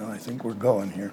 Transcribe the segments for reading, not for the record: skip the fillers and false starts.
Well, I think we're going here.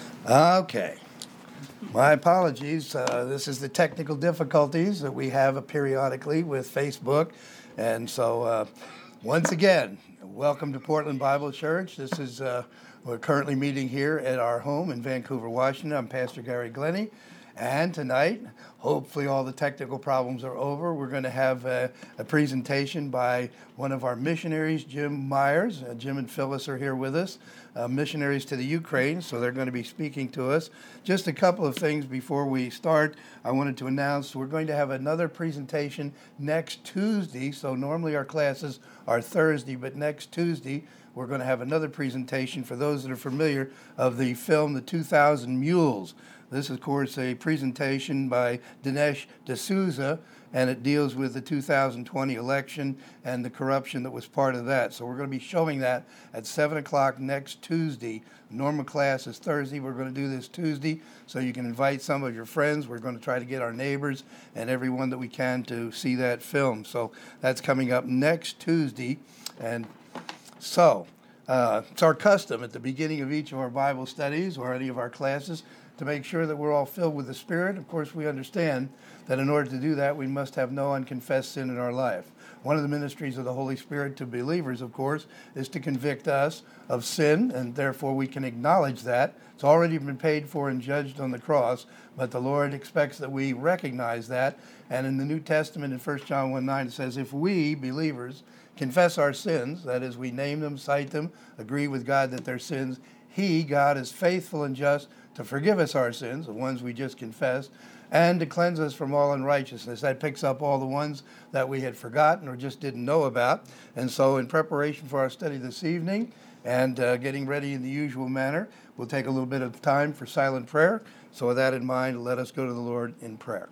Okay. My apologies. This is the technical difficulties that we have periodically with Facebook. And so, once again, welcome to Portland Bible Church. This is, we're currently meeting here at our home in Vancouver, Washington. I'm Pastor Gary Glennie. And tonight, hopefully all the technical problems are over. We're going to have a presentation by one of our missionaries, Jim Myers. Jim and Phyllis are here with us, missionaries to the Ukraine, so they're going to be speaking to us. Just a couple of things before we start. I wanted to announce we're going to have another presentation next Tuesday. So normally our classes are Thursday, but next Tuesday we're going to have another presentation for those that are familiar of the film The 2,000 Mules. This is, of course, a presentation by Dinesh D'Souza, and it deals with the 2020 election and the corruption that was part of that. So we're going to be showing that at 7 o'clock next Tuesday. Normal class is Thursday. We're going to do this Tuesday, so you can invite some of your friends. We're going to try to get our neighbors and everyone that we can to see that film. So that's coming up next Tuesday. And so it's our custom at the beginning of each of our Bible studies or any of our classes to make sure that we're all filled with the Spirit. Of course, we understand that in order to do that, we must have no unconfessed sin in our life. One of the ministries of the Holy Spirit to believers, of course, is to convict us of sin, and therefore we can acknowledge that. It's already been paid for and judged on the cross, but the Lord expects that we recognize that. And in the New Testament, in 1 John 1:9, it says, if we, believers, confess our sins, that is, we name them, cite them, agree with God that they're sins, He, God, is faithful and just to forgive us our sins, the ones we just confessed, and to cleanse us from all unrighteousness. That picks up all the ones that we had forgotten or just didn't know about. And so in preparation for our study this evening and getting ready in the usual manner, we'll take a little bit of time for silent prayer. So with that in mind, let us go to the Lord in prayer.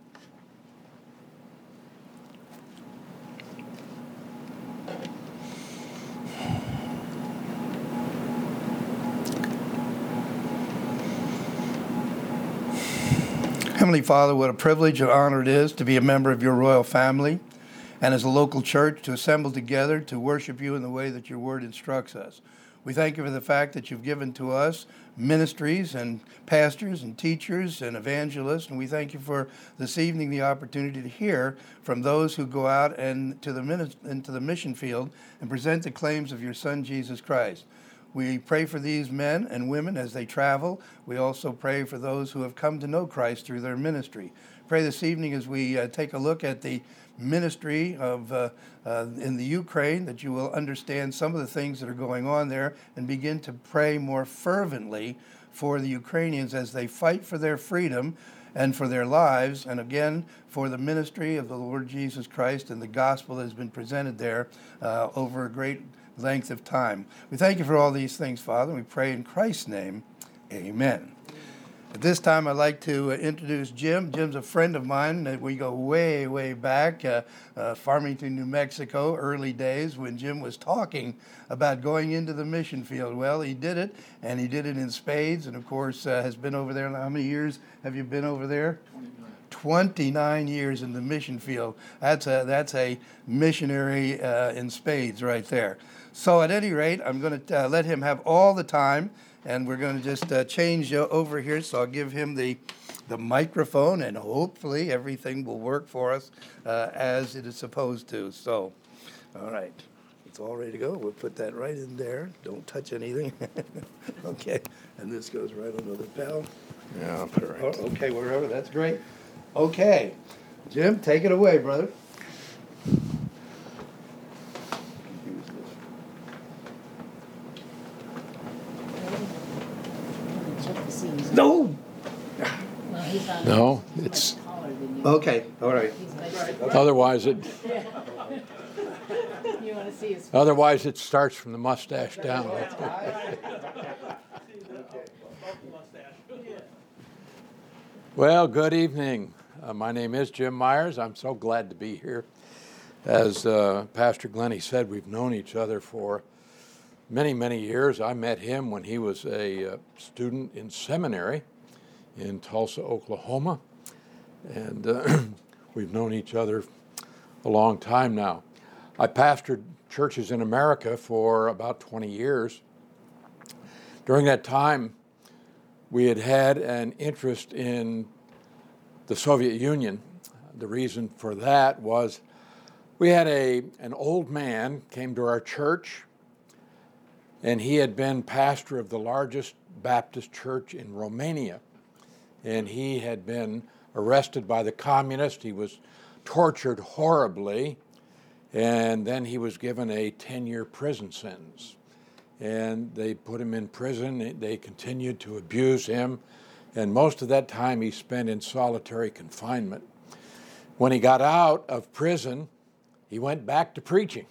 Heavenly Father, what a privilege and honor it is to be a member of your royal family and as a local church to assemble together to worship you in the way that your word instructs us. We thank you for the fact that you've given to us ministries and pastors and teachers and evangelists, and we thank you for this evening the opportunity to hear from those who go out and into the mission field and present the claims of your Son, Jesus Christ. We pray for these men and women as they travel. We also pray for those who have come to know Christ through their ministry. Pray this evening as we take a look at the ministry of in the Ukraine, that you will understand some of the things that are going on there and begin to pray more fervently for the Ukrainians as they fight for their freedom and for their lives, and again, for the ministry of the Lord Jesus Christ and the gospel that has been presented there over a great length of time. We thank you for all these things, Father, and we pray in Christ's name, amen. At this time, I'd like to introduce Jim. Jim's a friend of mine. We go way, way back, Farmington, New Mexico, early days when Jim was talking about going into the mission field. Well, he did it, and he did it in spades, and of course has been over there. How many years have you been over there? 29 years in the mission field. That's a missionary in spades right there. So at any rate, I'm going to let him have all the time, and we're going to just change over here. So I'll give him the microphone, and hopefully everything will work for us as it is supposed to. So, all right. It's all ready to go. We'll put that right in there. Don't touch anything. Okay. And this goes right under the bell. Yeah, I'll put it right. Oh, okay, wherever. That's great. Okay. Jim, take it away, brother. No. No, it's Okay. All right. otherwise it You want to see his otherwise it starts from the mustache down. Well, good evening. My name is Jim Myers. I'm so glad to be here. As Pastor Glennie said, we've known each other for many, many years. I met him when he was a student in seminary in Tulsa, Oklahoma. And we've known each other a long time now. I pastored churches in America for about 20 years. During that time, we had had an interest in the Soviet Union. The reason for that was we had an old man came to our church, and he had been pastor of the largest Baptist church in Romania. And he had been arrested by the communists. He was tortured horribly, and then he was given a 10-year prison sentence. And they put him in prison. They continued to abuse him, and most of that time he spent in solitary confinement. When he got out of prison, he went back to preaching.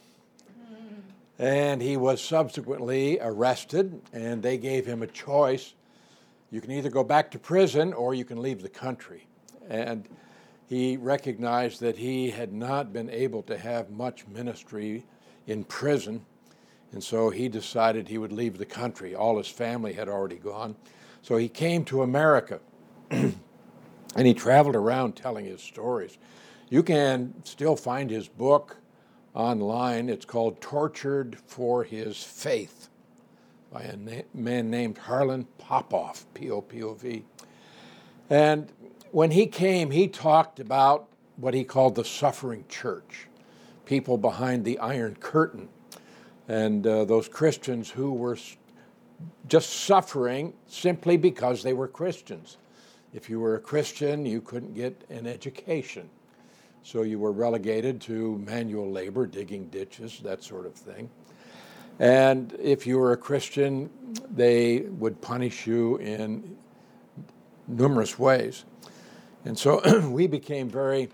And he was subsequently arrested, and they gave him a choice. You can either go back to prison or you can leave the country. And he recognized that he had not been able to have much ministry in prison, and so he decided he would leave the country. All his family had already gone. So he came to America, and he traveled around telling his stories. You can still find his book online. It's called Tortured for His Faith by a man named Harlan Popov, P-O-P-O-V. And when he came, he talked about what he called the suffering church, people behind the Iron Curtain, and those Christians who were just suffering simply because they were Christians. If you were a Christian, you couldn't get an education. So you were relegated to manual labor, digging ditches, that sort of thing. And if you were a Christian, they would punish you in numerous ways. And so we became very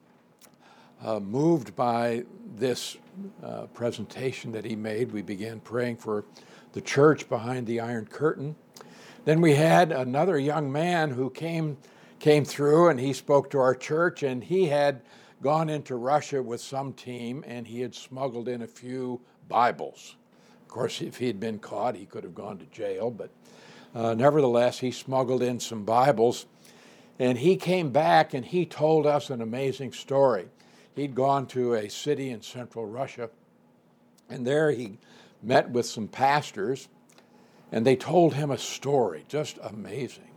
moved by this presentation that he made. We began praying for the church behind the Iron Curtain. Then we had another young man who came through, and he spoke to our church, and he had gone into Russia with some team, and he had smuggled in a few Bibles. Of course, if he had been caught, he could have gone to jail, but nevertheless, he smuggled in some Bibles, and he came back and he told us an amazing story. He'd gone to a city in central Russia, and there he met with some pastors, and they told him a story, just amazing,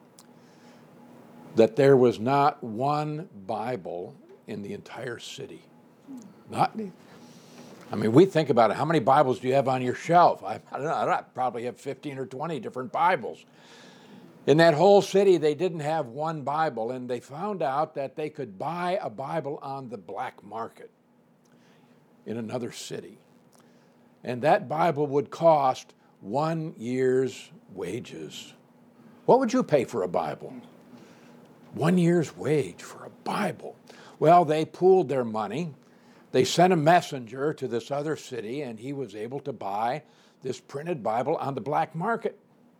that there was not one Bible in the entire city. We think about it. How many Bibles do you have on your shelf? I don't know. I probably have 15 or 20 different Bibles. In that whole city, they didn't have one Bible, and they found out that they could buy a Bible on the black market in another city. And that Bible would cost 1 year's wages. What would you pay for a Bible? 1 year's wage for a Bible. Well, they pooled their money. They sent a messenger to this other city, and he was able to buy this printed Bible on the black market.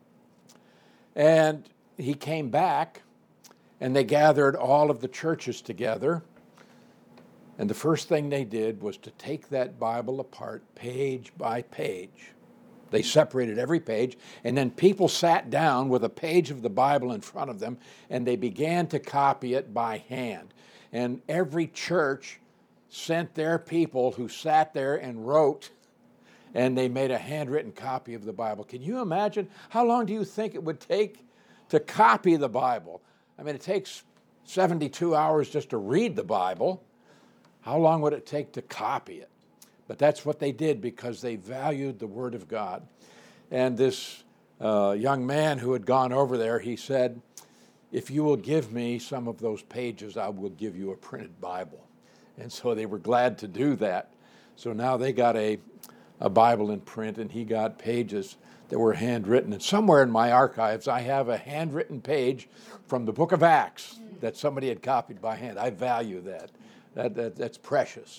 And he came back, and they gathered all of the churches together. And the first thing they did was to take that Bible apart page by page. They separated every page, and then people sat down with a page of the Bible in front of them, and they began to copy it by hand. And every church sent their people who sat there and wrote, and they made a handwritten copy of the Bible. Can you imagine? How long do you think it would take to copy the Bible? It takes 72 hours just to read the Bible. How long would it take to copy it? But that's what they did because they valued the Word of God. And this young man who had gone over there, he said, if you will give me some of those pages, I will give you a printed Bible. And so they were glad to do that. So now they got a Bible in print, and he got pages that were handwritten. And somewhere in my archives, I have a handwritten page from the book of Acts that somebody had copied by hand. I value that. That's precious.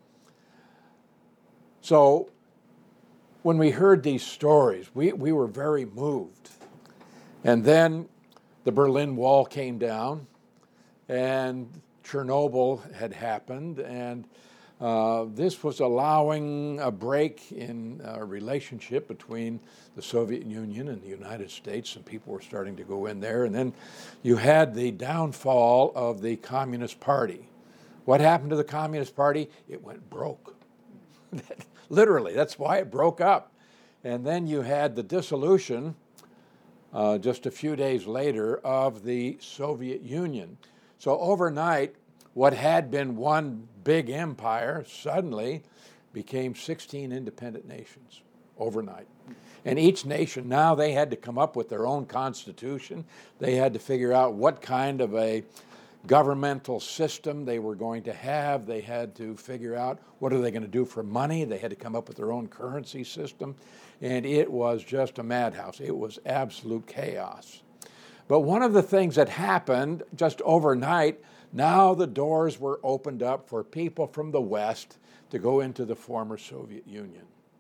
So when we heard these stories, we were very moved. And then the Berlin Wall came down, and Chernobyl had happened, and this was allowing a break in a relationship between the Soviet Union and the United States, and people were starting to go in there. And then you had the downfall of the Communist Party. What happened to the Communist Party? It went broke. Literally, that's why it broke up. And then you had the dissolution just a few days later of the Soviet Union. So overnight, what had been one big empire suddenly became 16 independent nations overnight. And each nation, now they had to come up with their own constitution. They had to figure out what kind of a governmental system they were going to have. They had to figure out what are they going to do for money. They had to come up with their own currency system. And it was just a madhouse. It was absolute chaos. But one of the things that happened just overnight, now the doors were opened up for people from the West to go into the former Soviet Union.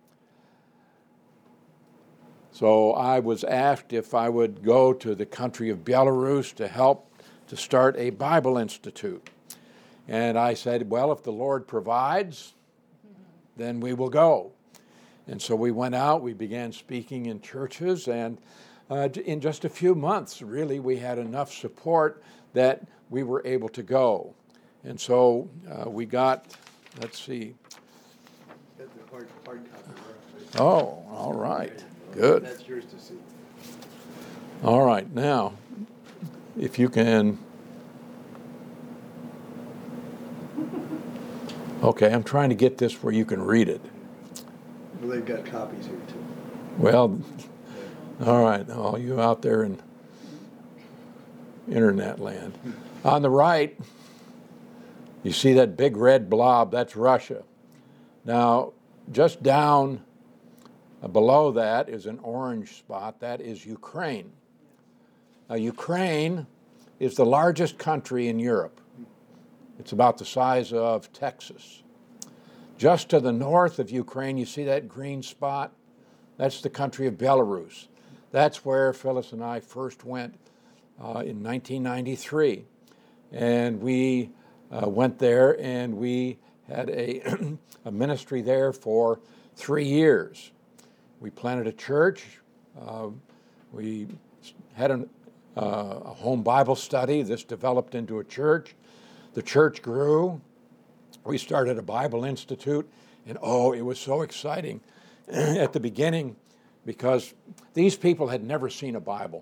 So I was asked if I would go to the country of Belarus to help to start a Bible Institute. And I said, well, if the Lord provides, then we will go. And so we went out, we began speaking in churches, and in just a few months, really, we had enough support that we were able to go. And so we got, let's see. Got the hard copy. Oh, all right. Good. That's yours to see. All right. Now, if you can. Okay, I'm trying to get this where you can read it. Well, they've got copies here too. Well, all right. All you out there in internet land. On the right, you see that big red blob, that's Russia. Now, just down below that is an orange spot, that is Ukraine. Now, Ukraine is the largest country in Europe. It's about the size of Texas. Just to the north of Ukraine, you see that green spot? That's the country of Belarus. That's where Phyllis and I first went in 1993. And we went there and we had a, a ministry there for 3 years. We planted a church. We had a home Bible study. This developed into a church. The church grew. We started a Bible Institute. And oh, it was so exciting at the beginning because these people had never seen a Bible,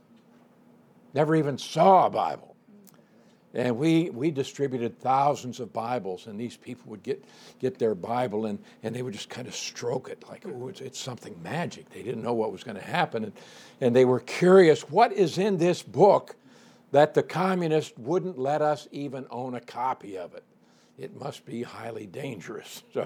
never even saw a Bible. And we distributed thousands of Bibles, and these people would get their Bible, and they would just kind of stroke it like, oh, it's something magic. They didn't know what was going to happen, and they were curious, what is in this book that the communists wouldn't let us even own a copy of it? It must be highly dangerous. So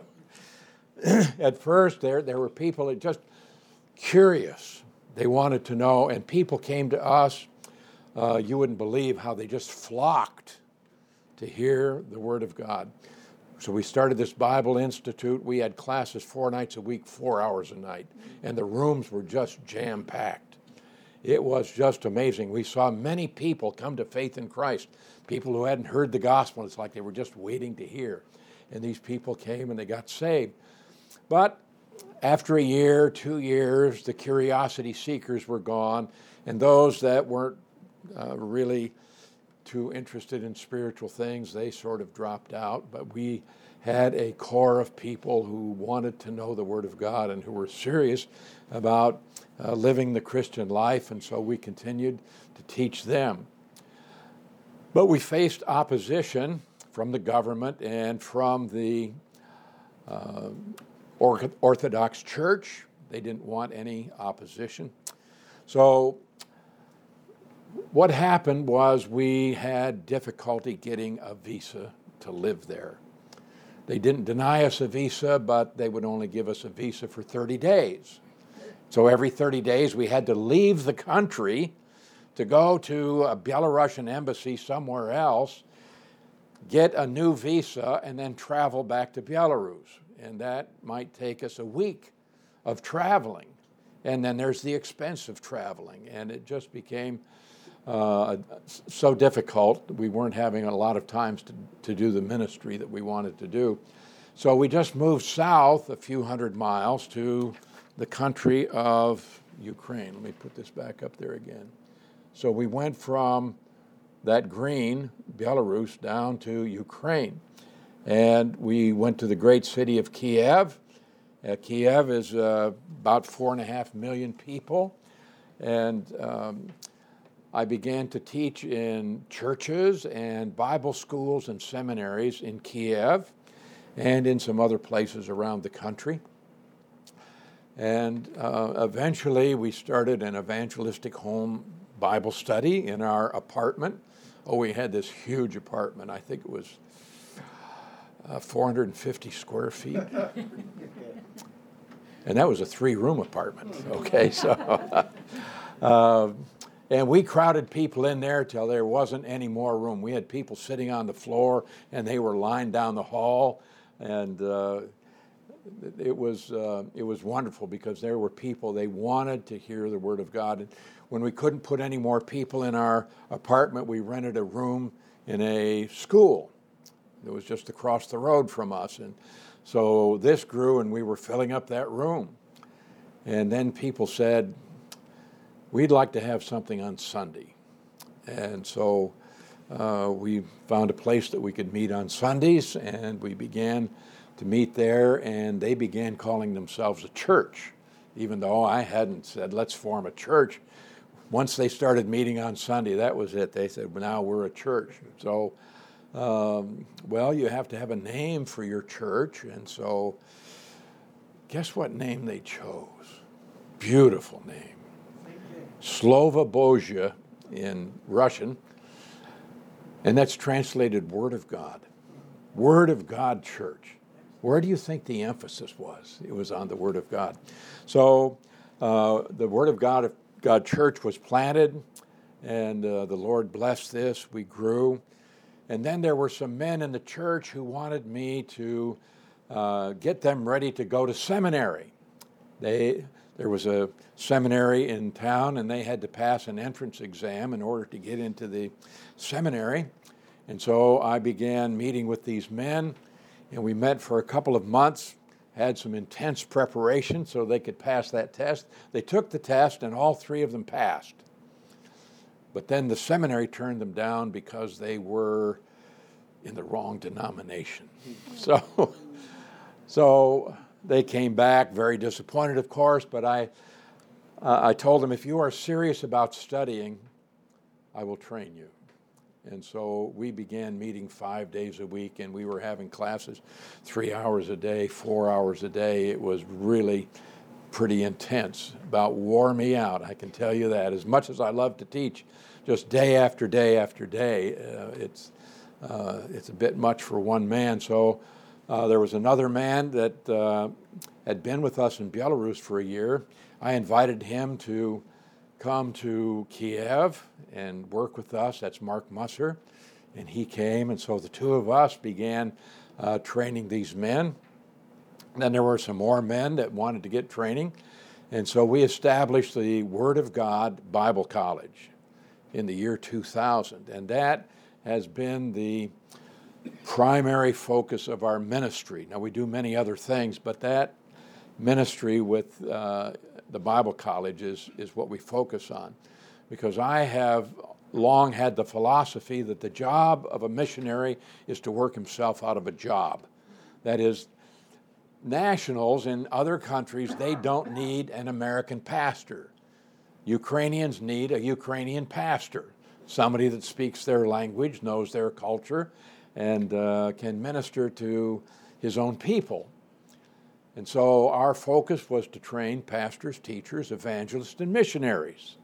at first, there were people that just curious. They wanted to know, and people came to us. You wouldn't believe how they just flocked to hear the Word of God. So we started this Bible Institute. We had classes 4 nights a week, 4 hours a night, and the rooms were just jam-packed. It was just amazing. We saw many people come to faith in Christ, people who hadn't heard the gospel. It's like they were just waiting to hear. And these people came and they got saved. But after a year, 2 years, the curiosity seekers were gone, and those that weren't really too interested in spiritual things, they sort of dropped out. But we had a core of people who wanted to know the Word of God and who were serious about living the Christian life, and so we continued to teach them. But we faced opposition from the government and from the Orthodox Church. They didn't want any opposition. So what happened was we had difficulty getting a visa to live there. They didn't deny us a visa, but they would only give us a visa for 30 days. So every 30 days we had to leave the country to go to a Belarusian embassy somewhere else, get a new visa, and then travel back to Belarus. And that might take us a week of traveling. And then there's the expense of traveling. And it just became so difficult. We weren't having a lot of times to do the ministry that we wanted to do. So we just moved south a few hundred miles to the country of Ukraine. Let me put this back up there again. So we went from that green, Belarus, down to Ukraine. And we went to the great city of Kiev, Kiev is about 4.5 million people, and I began to teach in churches and Bible schools and seminaries in Kiev and in some other places around the country. And eventually we started an evangelistic home Bible study in our apartment. Oh, we had this huge apartment. I think it was 450 square feet. And that was a 3-room apartment, okay? So, and we crowded people in there till there wasn't any more room. We had people sitting on the floor, and they were lined down the hall, and it was wonderful because there were people, they wanted to hear the Word of God. And when we couldn't put any more people in our apartment, we rented a room in a school. It was just across the road from us. And so this grew, and we were filling up that room. And then people said, we'd like to have something on Sunday. And so we found a place that we could meet on Sundays, and we began to meet there, and they began calling themselves a church, even though I hadn't said, let's form a church. Once they started meeting on Sunday, that was it. They said, well, now we're a church. So, well, you have to have a name for your church, and so guess what name they chose? Beautiful name. Slova Bozhia in Russian, and that's translated Word of God. Word of God Church. Where do you think the emphasis was? It was on the Word of God. So the Word of God Church was planted, and the Lord blessed this. We grew. And then there were some men in the church who wanted me to get them ready to go to seminary. There was a seminary in town, and they had to pass an entrance exam in order to get into the seminary. And so I began meeting with these men, and we met for a couple of months, had some intense preparation so they could pass that test. They took the test, and all 3 of them passed. But then the seminary turned them down because they were in the wrong denomination. So they came back very disappointed, of course, but I told them, if you are serious about studying, I will train you. And so we began meeting 5 days a week, and we were having classes 3 hours a day, 4 hours a day. It was really pretty intense. About wore me out, I can tell you that. As much as I love to teach, just day after day after day, it's a bit much for one man. So there was another man that had been with us in Belarus for a year. I invited him to come to Kiev and work with us. That's Mark Musser. And he came, and so the 2 of us began training these men. Then there were some more men that wanted to get training. And so we established the Word of God Bible College in the year 2000. And that has been the primary focus of our ministry. Now, we do many other things, but that ministry with the Bible College is what we focus on. Because I have long had the philosophy that the job of a missionary is to work himself out of a job. That is, nationals in other countries, they don't need an American pastor. Ukrainians need a Ukrainian pastor, somebody that speaks their language, knows their culture, and can minister to his own people. And so our focus was to train pastors, teachers, evangelists, and missionaries.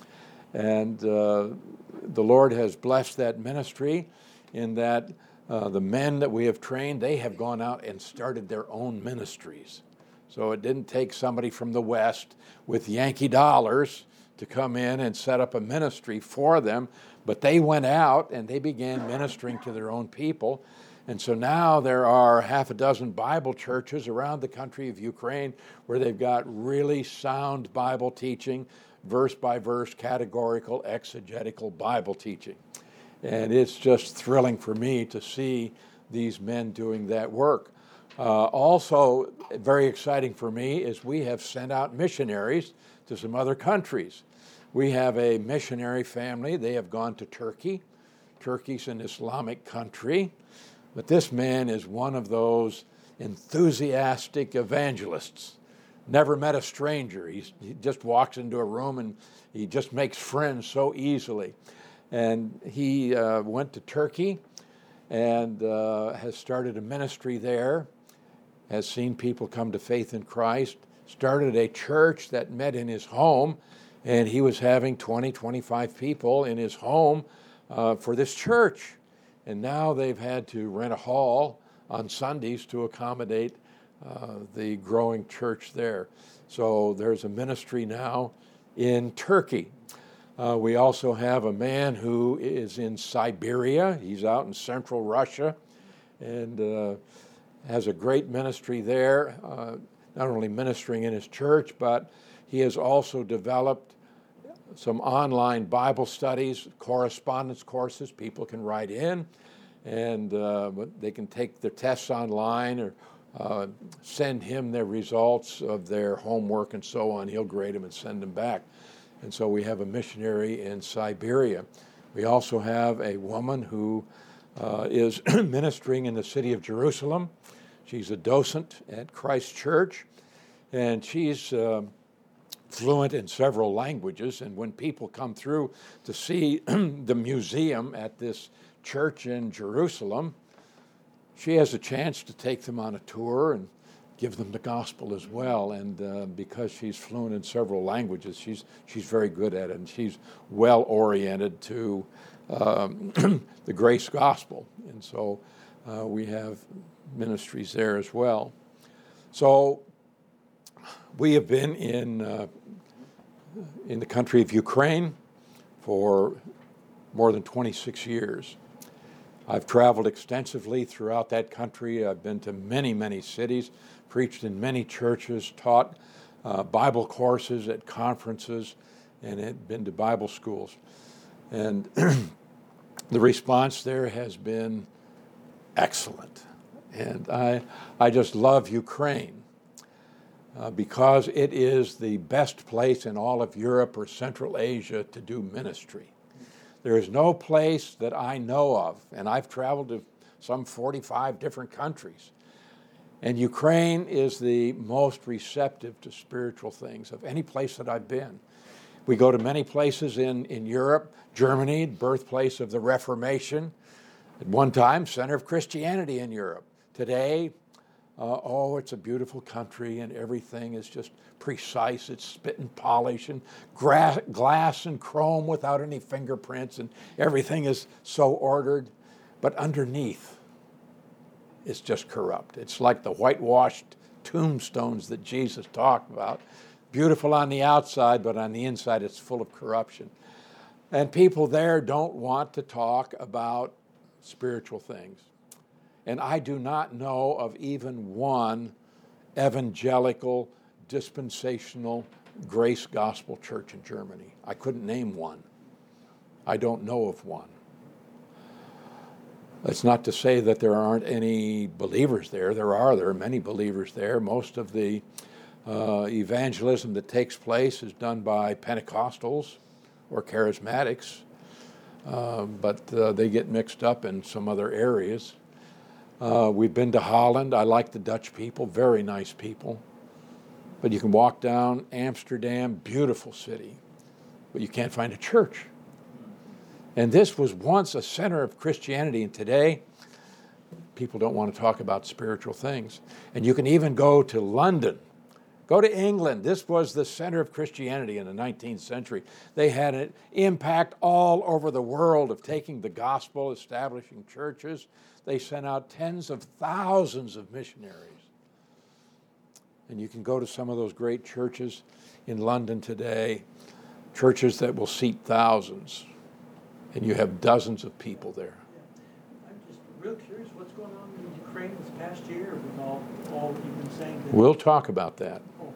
And the Lord has blessed that ministry in that the men that we have trained, they have gone out and started their own ministries. So it didn't take somebody from the West with Yankee dollars to come in and set up a ministry for them, but they went out and they began ministering to their own people. And so now there are 6 Bible churches around the country of Ukraine where they've got really sound Bible teaching, verse by verse, categorical, exegetical Bible teaching. And it's just thrilling for me to see these men doing that work. Also, very exciting for me is we have sent out missionaries to some other countries. We have a missionary family. They have gone to Turkey. Turkey's an Islamic country. But this man is one of those enthusiastic evangelists. Never met a stranger. He just walks into a room and he just makes friends so easily. And he went to Turkey and has started a ministry there, has seen people come to faith in Christ, started a church that met in his home, and he was having 20, 25 people in his home for this church. And now they've had to rent a hall on Sundays to accommodate the growing church there. So there's a ministry now in Turkey. We also have a man who is in Siberia. He's out in central Russia and has a great ministry there, not only ministering in his church, but he has also developed some online Bible studies, correspondence courses. People can write in and they can take their tests online or send him their results of their homework and so on. He'll grade them and send them back. And so we have a missionary in Siberia. We also have a woman who is ministering in the city of Jerusalem. She's a docent at Christ Church, and she's fluent in several languages. And when people come through to see the museum at this church in Jerusalem, she has a chance to take them on a tour and give them the gospel as well. And because she's fluent in several languages, she's very good at it, and she's well oriented to the grace gospel. And so we have ministries there as well. So we have been in the country of Ukraine for more than 26 years. I've traveled extensively throughout that country. I've been to many, many cities, preached in many churches, taught Bible courses at conferences, and had been to Bible schools. And the response there has been excellent. And I just love Ukraine because it is the best place in all of Europe or Central Asia to do ministry. There is no place that I know of, and I've traveled to some 45 different countries, and Ukraine is the most receptive to spiritual things of any place that I've been. We go to many places in Europe. Germany, birthplace of the Reformation. At one time, center of Christianity in Europe. Today, it's a beautiful country and everything is just precise. It's spit and polish and glass and chrome without any fingerprints, and everything is so ordered. But underneath, it's just corrupt. It's like the whitewashed tombstones that Jesus talked about. Beautiful on the outside, but on the inside it's full of corruption. And people there don't want to talk about spiritual things. And I do not know of even one evangelical, dispensational, grace gospel church in Germany. I couldn't name one. I don't know of one. That's not to say that there aren't any believers there. There are many believers there. Most of the evangelism that takes place is done by Pentecostals or charismatics, but they get mixed up in some other areas. We've been to Holland. I like the Dutch people, very nice people. But you can walk down Amsterdam, beautiful city, but you can't find a church. And this was once a center of Christianity, and today people don't want to talk about spiritual things. And you can even go to London. Go to England. This was the center of Christianity in the 19th century. They had an impact all over the world of taking the gospel, establishing churches. They sent out tens of thousands of missionaries. And you can go to some of those great churches in London today, churches that will seat thousands, and you have dozens of people there. I'm just real curious what's going on in Ukraine this past year with all you've been saying. We'll talk about that. Oh,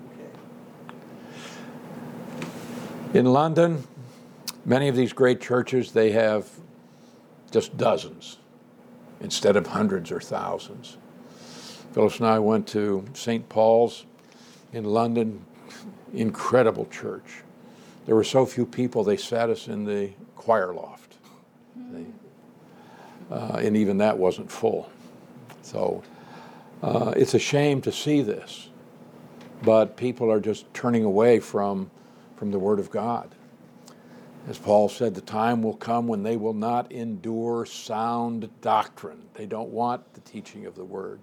okay. In London, many of these great churches, they have just dozens instead of hundreds or thousands. Phyllis and I went to St. Paul's in London, incredible church. There were so few people, they sat us in the choir loft. And even that wasn't full. So It's a shame to see this, but people are just turning away from the Word of God. As Paul said, the time will come when they will not endure sound doctrine. They don't want the teaching of the Word.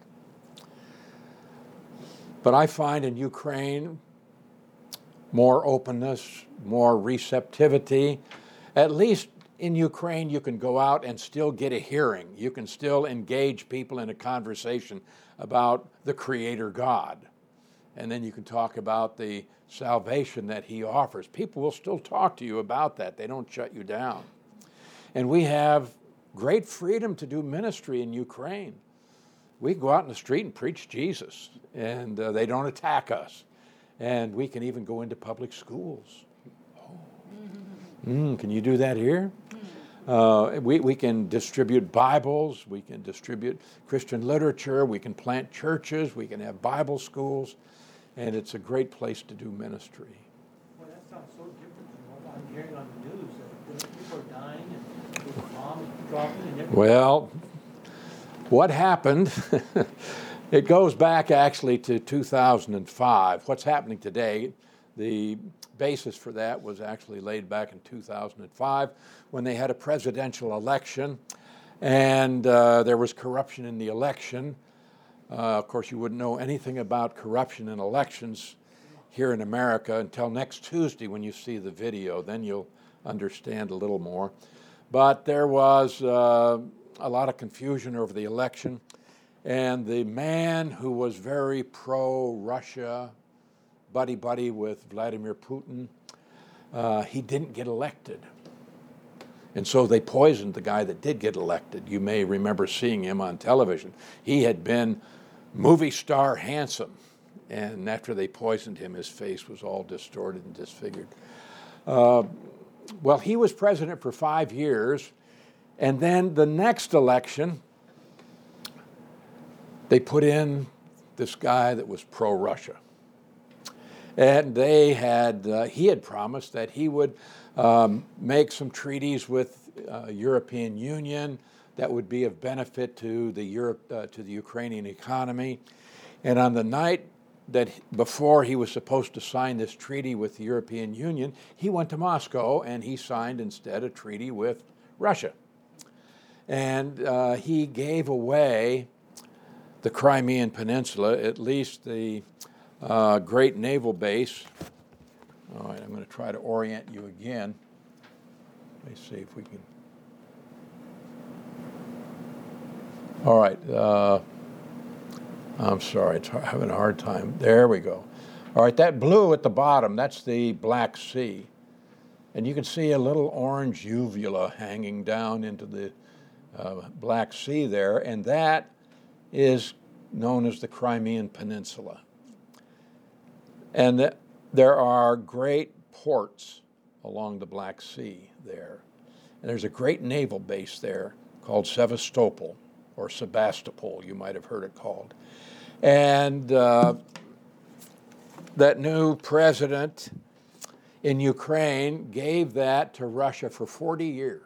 But I find in Ukraine more openness, more receptivity. At least in Ukraine, you can go out and still get a hearing. You can still engage people in a conversation about the Creator God. And then you can talk about the salvation that He offers. People will still talk to you about that. They don't shut you down. And we have great freedom to do ministry in Ukraine. We can go out in the street and preach Jesus, and they don't attack us. And we can even go into public schools. Can you do that here? We can distribute Bibles, we can distribute Christian literature, we can plant churches, we can have Bible schools, and it's a great place to do ministry. Well, that sounds so different from what I'm hearing on the news, that people are dying and there's bombs dropping and everything. Well, what happened, it goes back actually to 2005. What's happening today, the basis for that was actually laid back in 2005 when they had a presidential election, and there was corruption in the election. Of course, you wouldn't know anything about corruption in elections here in America until next Tuesday when you see the video. Then you'll understand a little more. But there was a lot of confusion over the election, and the man who was very pro-Russia, buddy-buddy with Vladimir Putin, he didn't get elected. And so they poisoned the guy that did get elected. You may remember seeing him on television. He had been movie star handsome, and after they poisoned him, his face was all distorted and disfigured. Well, he was president for 5 years, and then the next election, they put in this guy that was pro-Russia. And he had promised that he would make some treaties with European Union that would be of benefit to the Ukrainian economy. And on the night that before he was supposed to sign this treaty with the European Union, he went to Moscow and he signed instead a treaty with Russia. And he gave away the Crimean Peninsula, at least the great naval base. All right, I'm going to try to orient you again. Let me see if we can. All right. I'm sorry, it's having a hard time. There we go. All right, that blue at the bottom, that's the Black Sea. And you can see a little orange uvula hanging down into the Black Sea there, and that is known as the Crimean Peninsula. And there are great ports along the Black Sea there. And there's a great naval base there called Sevastopol, or Sebastopol, you might have heard it called. And that new president in Ukraine gave that to Russia for 40 years.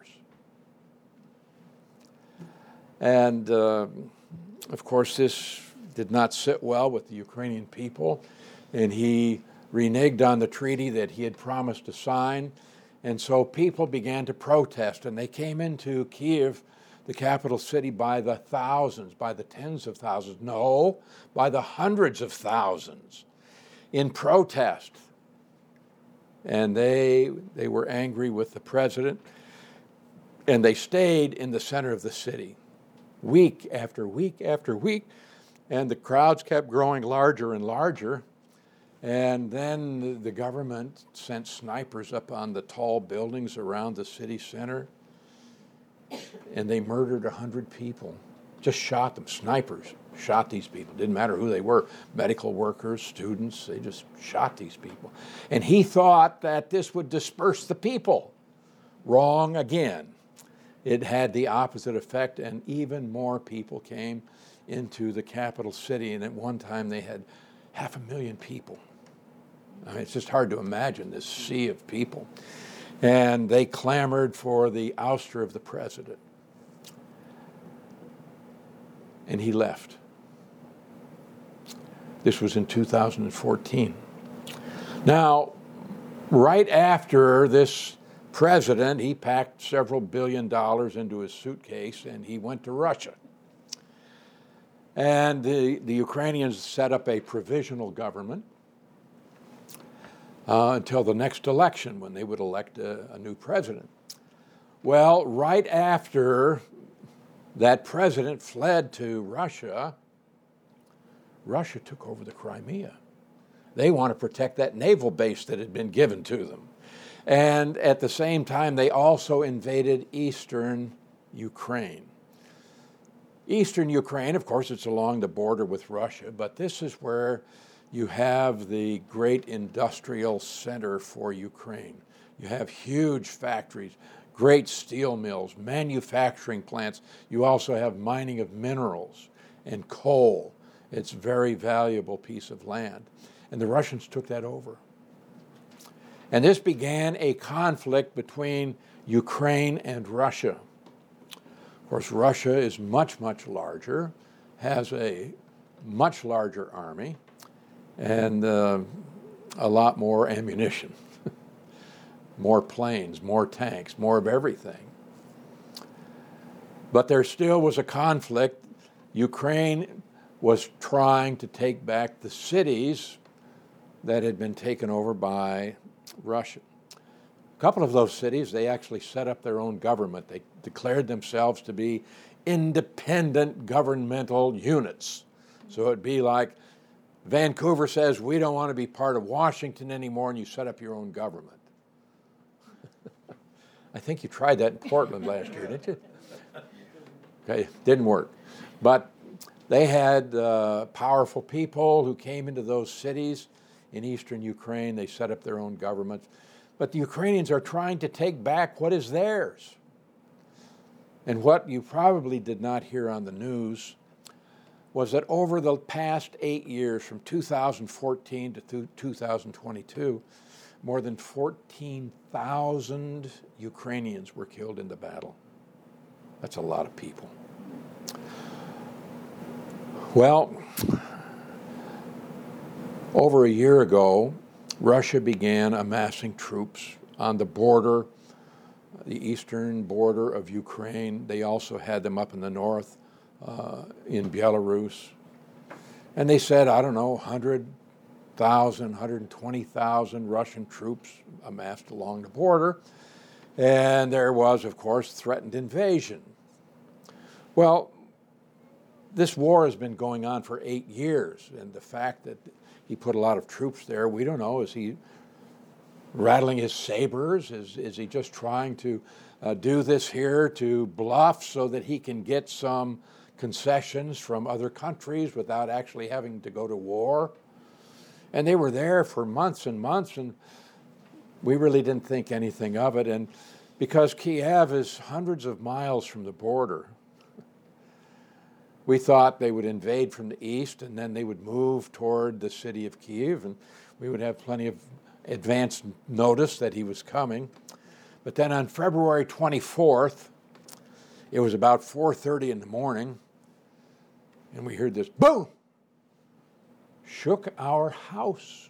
And of course, this did not sit well with the Ukrainian people, and he reneged on the treaty that he had promised to sign. And so people began to protest, and they came into Kyiv, the capital city, by the thousands, by the tens of thousands, no, by the hundreds of thousands in protest. And they were angry with the president, and they stayed in the center of the city week after week after week, and the crowds kept growing larger and larger. And then the government sent snipers up on the tall buildings around the city center, and they murdered 100 people. Just shot them. Snipers shot these people. Didn't matter who they were. Medical workers, students, they just shot these people. And he thought that this would disperse the people. Wrong again. It had the opposite effect, and even more people came into the capital city, and at one time they had 500,000 people. I mean, it's just hard to imagine this sea of people. And they clamored for the ouster of the president. And he left. This was in 2014. Now, right after this president, he packed several $billion into his suitcase and he went to Russia. And the Ukrainians set up a provisional government until the next election when they would elect a new president. Well, right after that president fled to Russia, Russia took over the Crimea. They want to protect that naval base that had been given to them. And at the same time, they also invaded eastern Ukraine. Eastern Ukraine, of course, it's along the border with Russia, but this is where you have the great industrial center for Ukraine. You have huge factories, great steel mills, manufacturing plants. You also have mining of minerals and coal. It's a very valuable piece of land. And the Russians took that over. And this began a conflict between Ukraine and Russia. Of course, Russia is much, much larger, has a much larger army, and a lot more ammunition, more planes, more tanks, more of everything. But there still was a conflict. Ukraine was trying to take back the cities that had been taken over by Russia. A couple of those cities, they actually set up their own government. They declared themselves to be independent governmental units. So it'd be like Vancouver says, we don't want to be part of Washington anymore, and you set up your own government. I think you tried that in Portland last year, didn't you? Okay, didn't work. But they had powerful people who came into those cities in eastern Ukraine. They set up their own government. But the Ukrainians are trying to take back what is theirs. And what you probably did not hear on the news was that over the past 8 years, from 2014 to 2022, more than 14,000 Ukrainians were killed in the battle. That's a lot of people. Well, over a year ago, Russia began amassing troops on the border, the eastern border of Ukraine. They also had them up in the north, in Belarus. And they said, 100,000, 120,000 Russian troops amassed along the border. And there was, of course, threatened invasion. Well, this war has been going on for 8 years, and the fact that he put a lot of troops there, we don't know. Is he rattling his sabers? Is he just trying to do this here to bluff so that he can get some concessions from other countries without actually having to go to war? And they were there for months and months, and we really didn't think anything of it. And because Kiev is hundreds of miles from the border, we thought they would invade from the east, and then they would move toward the city of Kyiv, and we would have plenty of advance notice that he was coming. But then on February 24th, it was about 4:30 in the morning, and we heard this boom, shook our house.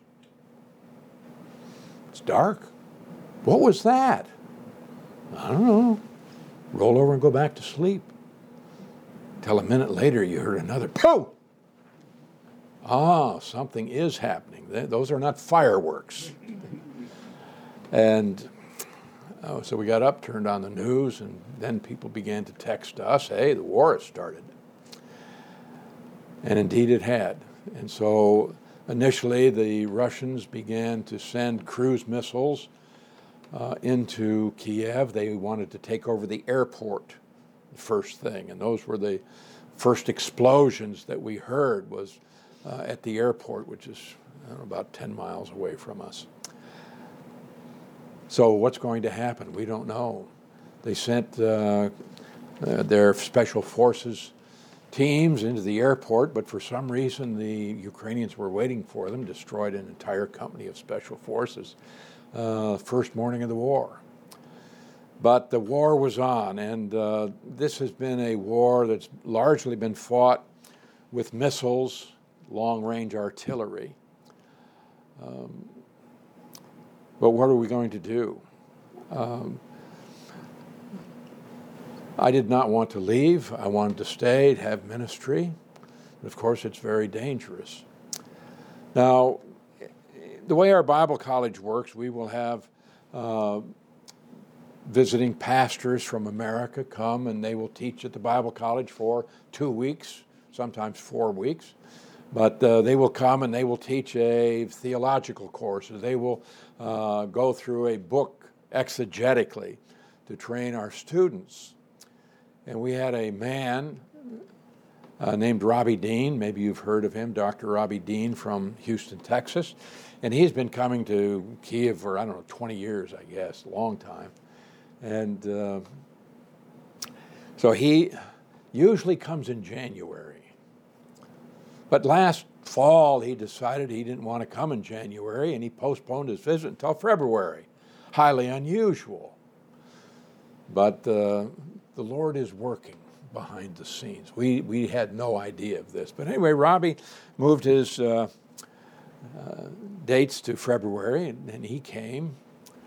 It's dark. What was that? I don't know. Roll over and go back to sleep. Till a minute later, you heard another pooh. Something is happening. Those are not fireworks. And so we got up, turned on the news, and then people began to text us, hey, the war has started. And indeed it had. And so initially the Russians began to send cruise missiles into Kiev. They wanted to take over the airport, the first thing. And those were the first explosions that we heard was at the airport, which is about 10 miles away from us. So what's going to happen? We don't know. They sent their special forces teams into the airport, but for some reason the Ukrainians were waiting for them, destroyed an entire company of special forces first morning of the war. But the war was on, and this has been a war that's largely been fought with missiles, long-range artillery. But what are we going to do? I did not want to leave. I wanted to stay, have ministry. But of course, it's very dangerous. Now, the way our Bible college works, we will have visiting pastors from America come, and they will teach at the Bible college for 2 weeks, sometimes 4 weeks. But they will come and they will teach a theological course. They will go through a book exegetically to train our students. And we had a man named Robbie Dean. Maybe you've heard of him, Dr. Robbie Dean from Houston, Texas. And he's been coming to Kiev for, 20 years, I guess, a long time. And so he usually comes in January. But last fall, he decided he didn't want to come in January, and he postponed his visit until February. Highly unusual. But the Lord is working behind the scenes. We had no idea of this. But anyway, Robbie moved his dates to February, and he came,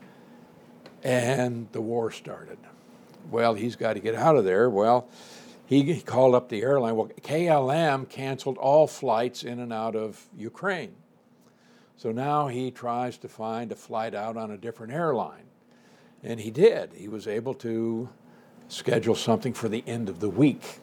and the war started. Well, he's got to get out of there. Well, he called up the airline. Well, KLM canceled all flights in and out of Ukraine. So now he tries to find a flight out on a different airline. And he did. He was able to schedule something for the end of the week.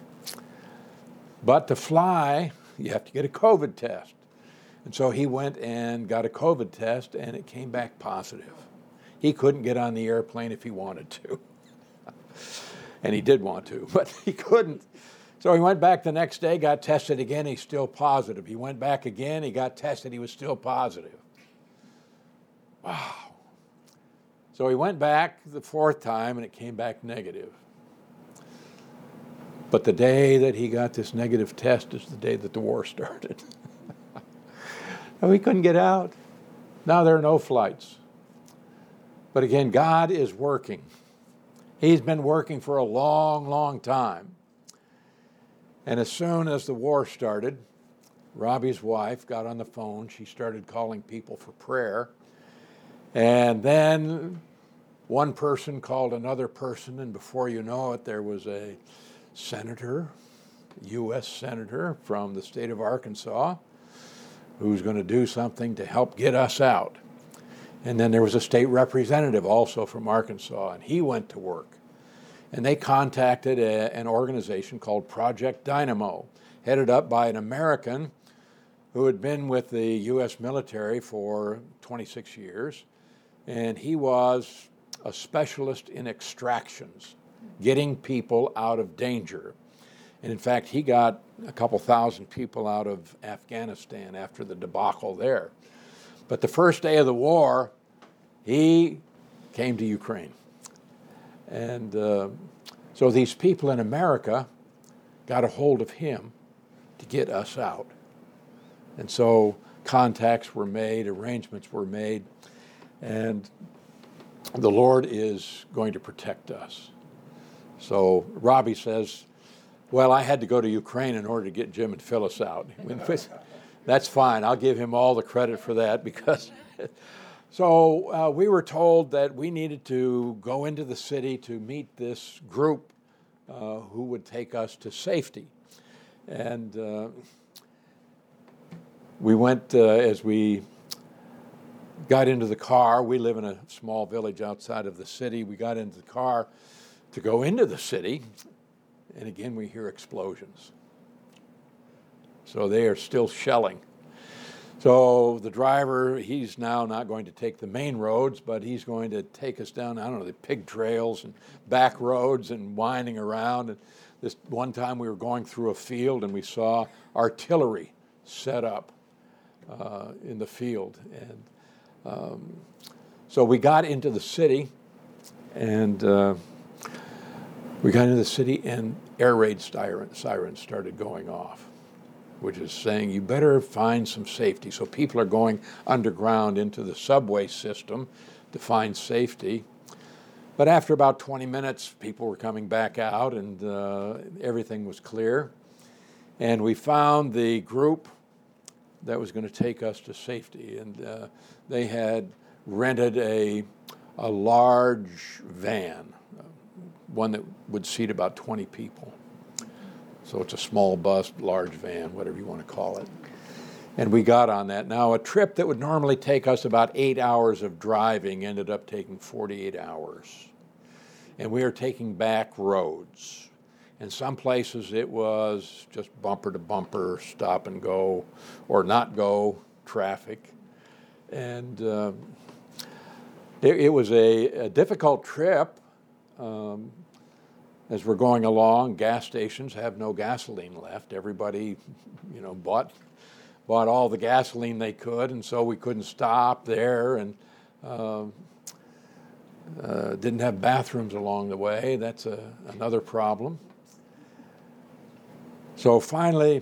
But to fly, you have to get a COVID test. And so he went and got a COVID test, and it came back positive. He couldn't get on the airplane if he wanted to. And he did want to, but he couldn't. So he went back the next day, got tested again, he's still positive. He went back again, he got tested, he was still positive. Wow. So he went back the fourth time, and it came back negative. But the day that he got this negative test is the day that the war started. And we couldn't get out. Now there are no flights. But again, God is working. He's been working for a long, long time. And as soon as the war started, Robbie's wife got on the phone. She started calling people for prayer. And then one person called another person, and before you know it, there was a senator, U.S. senator from the state of Arkansas, who's going to do something to help get us out. And then there was a state representative also from Arkansas, and he went to work. And they contacted an organization called Project Dynamo, headed up by an American who had been with the U.S. military for 26 years. And he was a specialist in extractions, getting people out of danger. And in fact, he got a couple thousand people out of Afghanistan after the debacle there. But the first day of the war, he came to Ukraine. And so these people in America got a hold of him to get us out. And so contacts were made, arrangements were made, and the Lord is going to protect us. So Robbie says, well, I had to go to Ukraine in order to get Jim and Phyllis out. That's fine. I'll give him all the credit for that because... So we were told that we needed to go into the city to meet this group who would take us to safety. And we went, as we got into the car, we live in a small village outside of the city. We got into the car to go into the city, and again we hear explosions. So they are still shelling. So the driver, he's now not going to take the main roads, but he's going to take us down, the pig trails and back roads and winding around. And this one time we were going through a field and we saw artillery set up in the field. And so we got into the city, and air raid sirens started going off, which is saying you better find some safety. So people are going underground into the subway system to find safety. But after about 20 minutes, people were coming back out, and everything was clear. And we found the group that was going to take us to safety. And they had rented a large van, one that would seat about 20 people. So it's a small bus, large van, whatever you want to call it. And we got on that. Now, a trip that would normally take us about 8 hours of driving ended up taking 48 hours. And we are taking back roads. In some places it was just bumper to bumper, stop and go, or not go traffic. And it was a difficult trip. As we're going along, gas stations have no gasoline left. Everybody, bought all the gasoline they could, and so we couldn't stop there, and didn't have bathrooms along the way. That's another problem. So finally,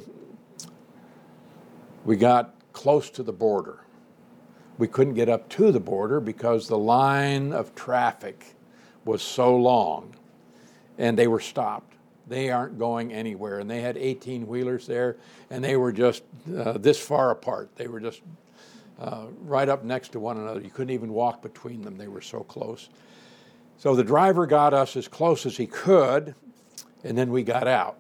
we got close to the border. We couldn't get up to the border because the line of traffic was so long, and they were stopped. They aren't going anywhere, and they had 18-wheelers there, and they were just this far apart. They were just right up next to one another. You couldn't even walk between them. They were so close. So the driver got us as close as he could, and then we got out.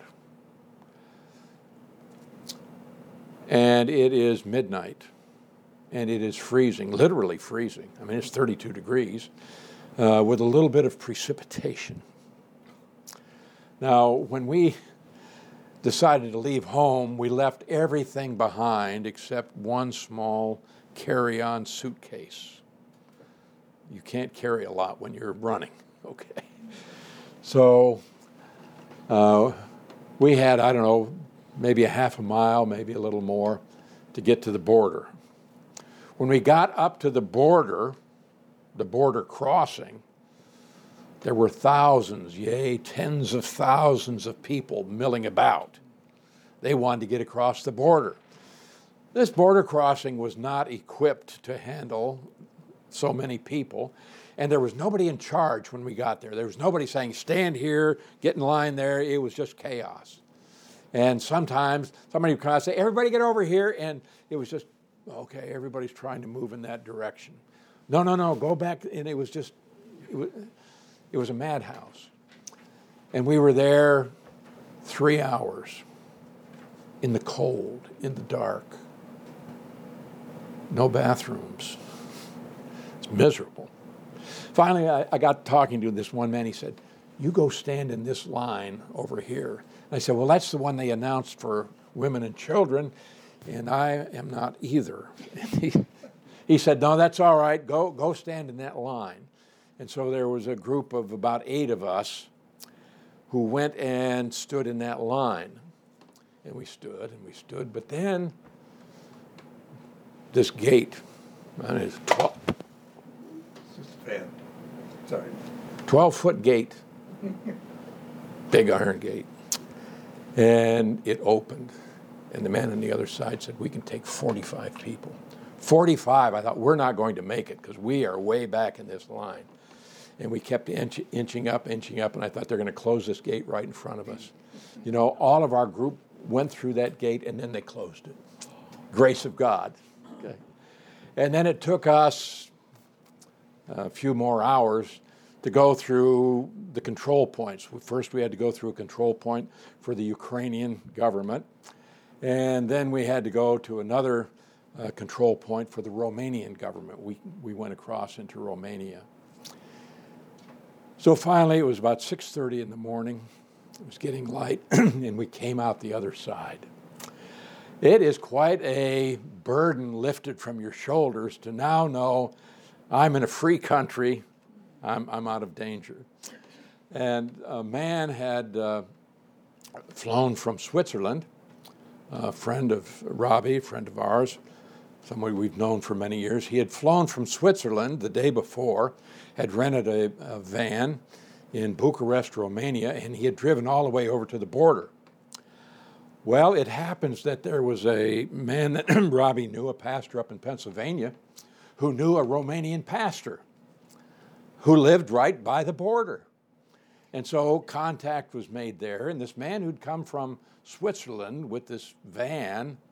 And it is midnight, and it is freezing, literally freezing. I mean, it's 32 degrees with a little bit of precipitation. Now, when we decided to leave home, we left everything behind except one small carry-on suitcase. You can't carry a lot when you're running, okay? So we had, I don't know, maybe a half a mile, maybe a little more, to get to the border. When we got up to the border crossing, there were thousands, yea, tens of thousands of people milling about. They wanted to get across the border. This border crossing was not equipped to handle so many people, and there was nobody in charge when we got there. There was nobody saying, stand here, get in line there. It was just chaos. And sometimes somebody would come out and say, everybody get over here, and it was just, okay, everybody's trying to move in that direction. No, go back, and it was just, it was a madhouse. And we were there 3 hours in the cold, in the dark. No bathrooms. It's miserable. Finally, I got talking to this one man. He said, you go stand in this line over here. And I said, well, that's the one they announced for women and children, and I am not either. He said, no, that's all right. Go stand in that line. And so there was a group of about 8 of us who went and stood in that line. And we stood, but then this gate, I mean, it's 12. It's just a fan. Sorry. 12-foot gate, big iron gate. And it opened, and the man on the other side said, we can take 45 people. 45, I thought, we're not going to make it because we are way back in this line. And we kept inching up, and I thought they're going to close this gate right in front of us. All of our group went through that gate, and then they closed it. Grace of God. Okay. And then it took us a few more hours to go through the control points. First, we had to go through a control point for the Ukrainian government, and then we had to go to another control point for the Romanian government. We went across into Romania. So finally, it was about 6:30 in the morning. It was getting light, and we came out the other side. It is quite a burden lifted from your shoulders to now know I'm in a free country. I'm out of danger. And a man had flown from Switzerland, a friend of Robbie, friend of ours, somebody we've known for many years. He had flown from Switzerland the day before, had rented a van in Bucharest, Romania, and he had driven all the way over to the border. Well, it happens that there was a man that Robbie knew, a pastor up in Pennsylvania, who knew a Romanian pastor who lived right by the border. And so contact was made there, and this man who'd come from Switzerland with this van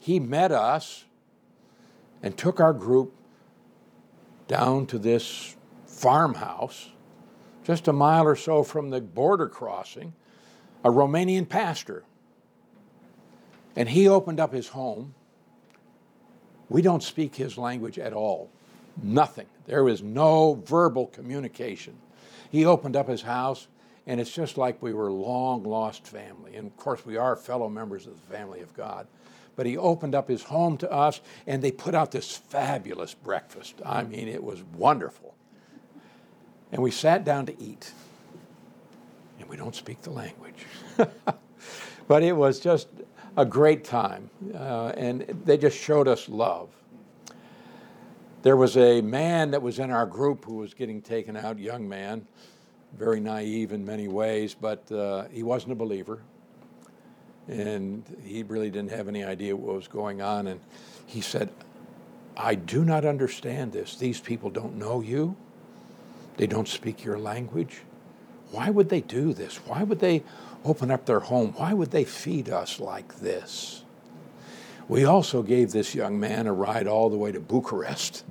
he met us and took our group down to this farmhouse, just a mile or so from the border crossing, a Romanian pastor. And he opened up his home. We don't speak his language at all. Nothing. There was no verbal communication. He opened up his house, and it's just like we were long lost family. And of course, we are fellow members of the family of God. But he opened up his home to us, and they put out this fabulous breakfast. I mean, it was wonderful. And we sat down to eat. And we don't speak the language. But it was just a great time. And they just showed us love. There was a man that was in our group who was getting taken out, young man, very naive in many ways, but he wasn't a believer. And he really didn't have any idea what was going on. And he said, I do not understand this. These people don't know you. They don't speak your language. Why would they do this? Why would they open up their home? Why would they feed us like this? We also gave this young man a ride all the way to Bucharest.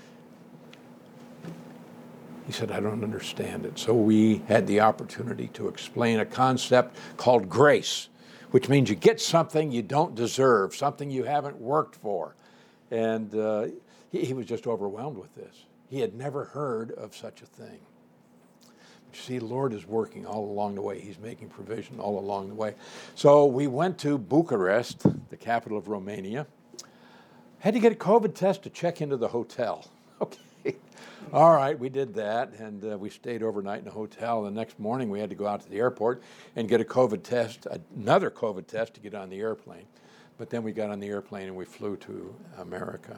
He said, I don't understand it. So we had the opportunity to explain a concept called grace, which means you get something you don't deserve, something you haven't worked for. And he was just overwhelmed with this. He had never heard of such a thing. But you see, the Lord is working all along the way. He's making provision all along the way. So we went to Bucharest, the capital of Romania. Had to get a COVID test to check into the hotel. Okay. All right, we did that, and we stayed overnight in a hotel. The next morning, we had to go out to the airport and get a COVID test, another COVID test to get on the airplane. But then we got on the airplane and we flew to America.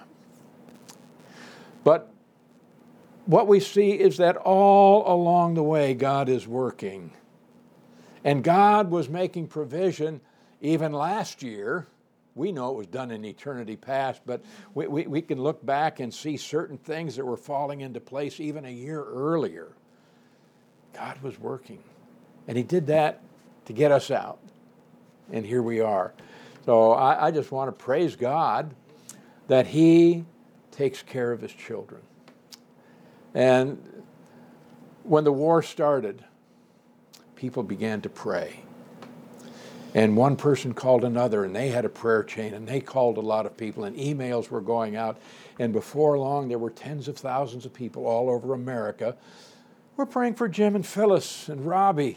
But what we see is that all along the way, God is working. And God was making provision even last year. We know it was done in eternity past, but we can look back and see certain things that were falling into place even a year earlier. God was working. And he did that to get us out. And here we are. So I just want to praise God that he takes care of his children. And when the war started, people began to pray. And one person called another, and they had a prayer chain, and they called a lot of people, and emails were going out. And before long, there were tens of thousands of people all over America. We're praying for Jim and Phyllis and Robbie.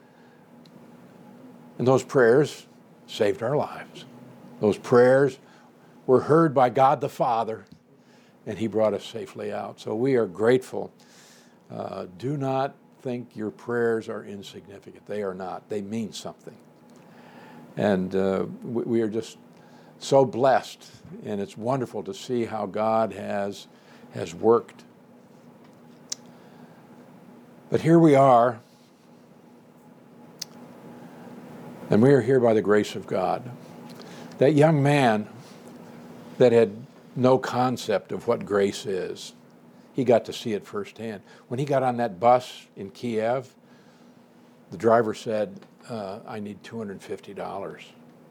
And those prayers saved our lives. Those prayers were heard by God the Father, and he brought us safely out. So we are grateful. Do not think your prayers are insignificant. They are not. They mean something. And we are just so blessed, and it's wonderful to see how God has worked. But here we are, and we are here by the grace of God. That young man that had no concept of what grace is, he got to see it firsthand. When he got on that bus in Kiev, the driver said, I need $250.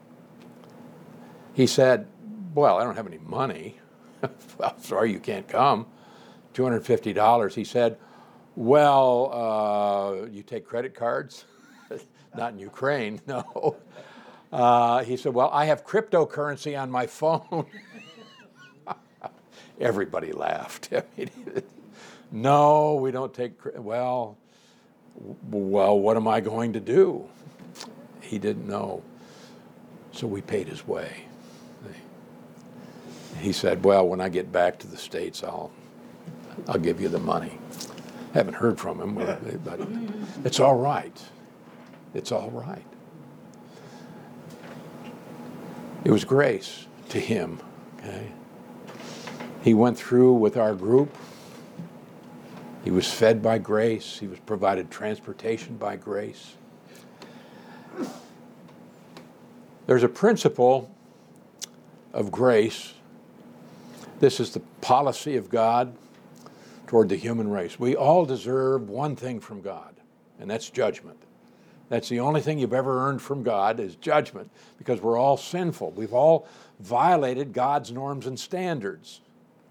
He said, well, I don't have any money. Well, sorry, you can't come. $250. He said, well, you take credit cards? Not in Ukraine, no. He said, well, I have cryptocurrency on my phone. Everybody laughed. I mean, no, we don't take, well, what am I going to do? He didn't know. So we paid his way. He said, well, when I get back to the States, I'll give you the money. Haven't heard from him, but it's all right. It's all right. It was grace to him, okay? He went through with our group. He was fed by grace. He was provided transportation by grace. There's a principle of grace. This is the policy of God toward the human race. We all deserve one thing from God, and that's judgment. That's the only thing you've ever earned from God is judgment, because we're all sinful. We've all violated God's norms and standards.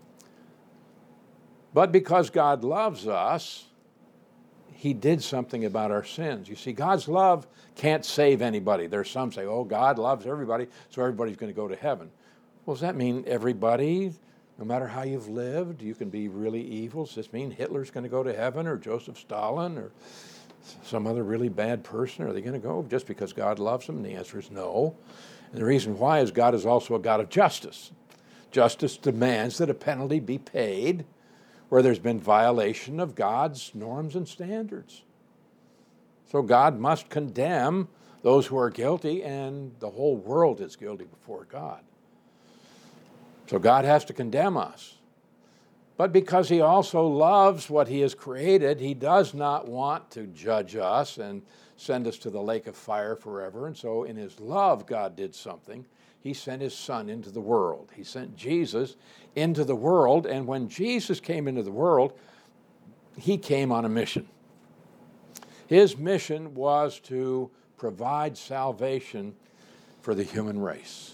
But because God loves us, he did something about our sins. You see, God's love can't save anybody. There's some say, oh, God loves everybody, so everybody's going to go to heaven. Well, does that mean everybody, no matter how you've lived, you can be really evil? Does this mean Hitler's going to go to heaven, or Joseph Stalin, or some other really bad person? Are they going to go just because God loves them? And the answer is no. And the reason why is God is also a God of justice. Justice demands that a penalty be paid where there's been violation of God's norms and standards. So God must condemn those who are guilty, and the whole world is guilty before God. So God has to condemn us. But because he also loves what he has created, he does not want to judge us and send us to the lake of fire forever. And so in his love, God did something. He sent his Son into the world. He sent Jesus into the world, and when Jesus came into the world, he came on a mission. His mission was to provide salvation for the human race.